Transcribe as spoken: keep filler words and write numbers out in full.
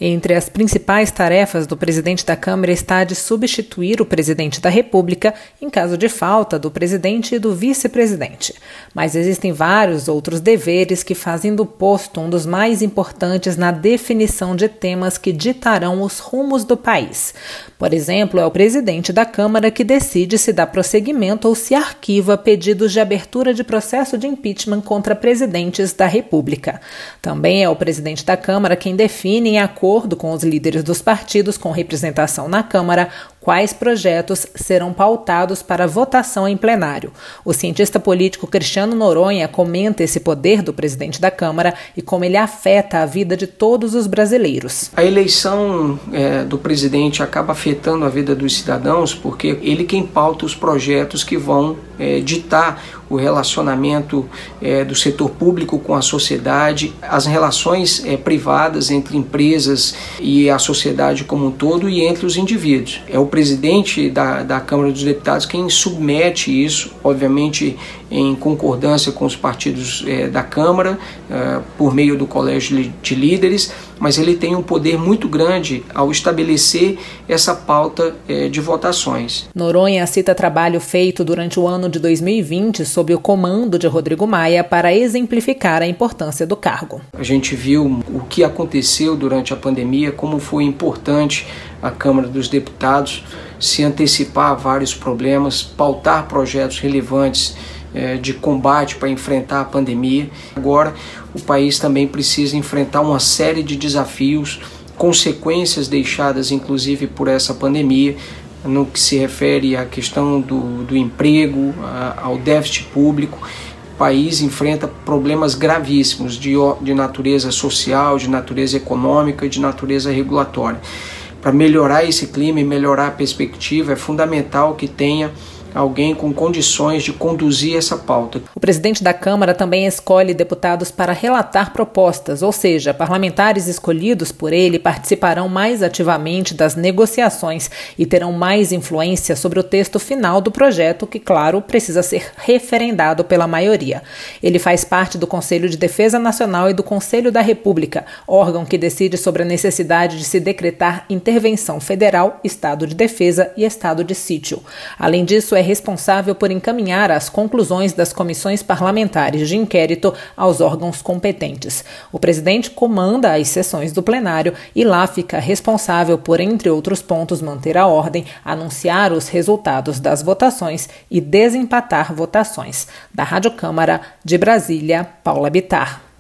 Entre as principais tarefas do presidente da Câmara está a de substituir o presidente da República em caso de falta do presidente e do vice-presidente. Mas existem vários outros deveres que fazem do posto um dos mais importantes na definição de temas que ditarão os rumos do país. Por exemplo, é o presidente da Câmara que decide se dá prosseguimento ou se arquiva pedidos de abertura de processo de impeachment contra presidentes da República. Também é o presidente da Câmara quem define, em acordo com os líderes dos partidos com representação na Câmara, quais projetos serão pautados para votação em plenário. O cientista político Cristiano Noronha comenta esse poder do presidente da Câmara e como ele afeta a vida de todos os brasileiros. A eleição é, do presidente acaba afetando a vida dos cidadãos porque ele quem pauta os projetos que vão é, ditar o relacionamento é, do setor público com a sociedade, as relações é, privadas entre empresas e a sociedade como um todo e entre os indivíduos. É o presidente da, da Câmara dos Deputados quem submete isso, obviamente em concordância com os partidos é, da Câmara, é, por meio do Colégio de Líderes, mas ele tem um poder muito grande ao estabelecer essa pauta é, de votações. Noronha cita trabalho feito durante o ano de dois mil e vinte sob o comando de Rodrigo Maia para exemplificar a importância do cargo. A gente viu o que aconteceu durante a pandemia, como foi importante a Câmara dos Deputados se antecipar a vários problemas, pautar projetos relevantes é, de combate para enfrentar a pandemia. Agora, o país também precisa enfrentar uma série de desafios, consequências deixadas inclusive por essa pandemia, no que se refere à questão do, do emprego, a, ao déficit público. O país enfrenta problemas gravíssimos de, de natureza social, de natureza econômica e de natureza regulatória. Para melhorar esse clima e melhorar a perspectiva, é fundamental que tenha alguém com condições de conduzir essa pauta. O presidente da Câmara também escolhe deputados para relatar propostas, ou seja, parlamentares escolhidos por ele participarão mais ativamente das negociações e terão mais influência sobre o texto final do projeto, que, claro, precisa ser referendado pela maioria. Ele faz parte do Conselho de Defesa Nacional e do Conselho da República, órgão que decide sobre a necessidade de se decretar intervenção federal, estado de defesa e estado de sítio. Além disso, é é responsável por encaminhar as conclusões das comissões parlamentares de inquérito aos órgãos competentes. O presidente comanda as sessões do plenário e lá fica responsável por, entre outros pontos, manter a ordem, anunciar os resultados das votações e desempatar votações. Da Rádio Câmara de Brasília, Paula Bittar.